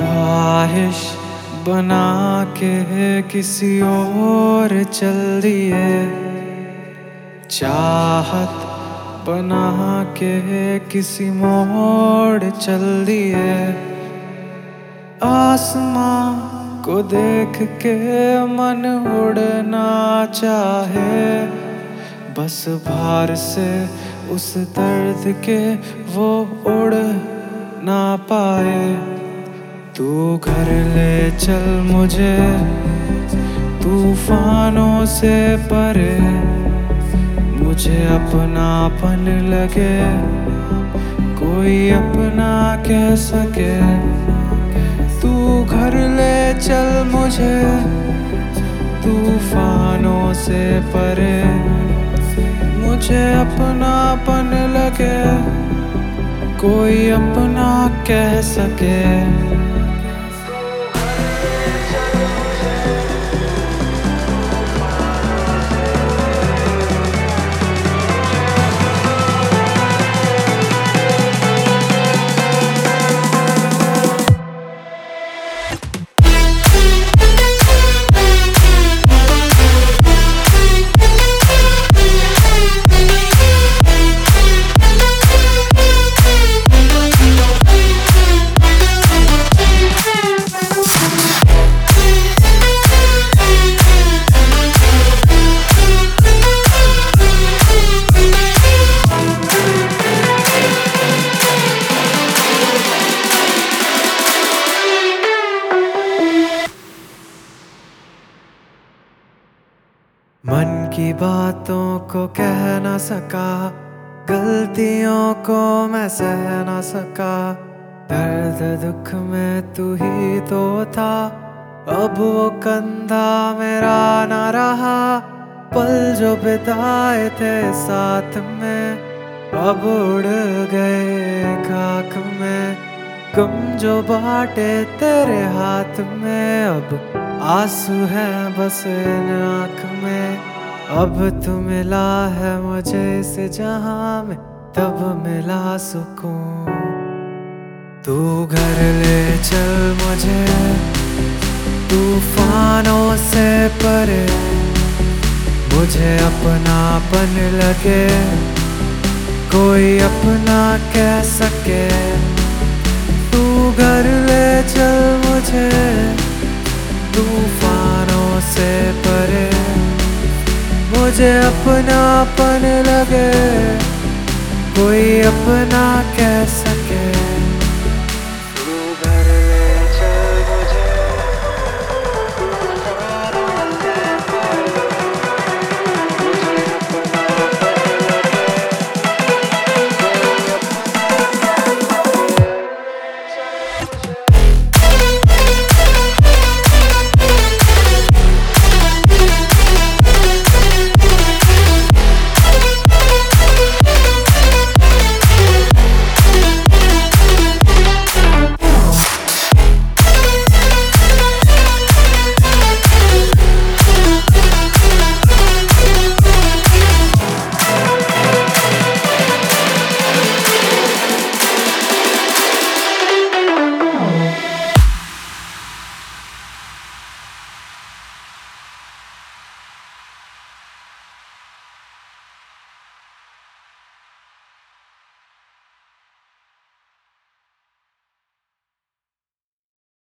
ख्वाहिश बना के किसी और चल दिए, चाहत बना के किसी मोड़ चल दिए। आसमां को देख के मन उड़ना चाहे, बस भार से उस दर्द के वो उड़ ना पाए। तू घर ले चल मुझे तूफानों से परे, मुझे अपनापन लगे कोई अपना कह सके। तू घर ले चल मुझे तूफानों से परे, मुझे अपनापन लगे कोई अपना कह सके। मन की बातों को कह न सका, गलतियों को मैं सह न सका। दर्द दुख में तू ही तो था, अब वो कंधा मेरा न रहा। पल जो बिताए थे साथ में अब उड़ गए खाक में। गम जो बांटे तेरे हाथ में अब आंसू है बस इन आँख में। अब तू मिला है मुझे इस जहां में, तब मिला सुकून। तू घर ले चल मुझे तूफानों से परे, मुझे अपनापन लगे कोई अपना कह सके। तू घर ले चल मुझे तूफानों से परे, मुझे अपनापन लगे कोई अपना कह सके।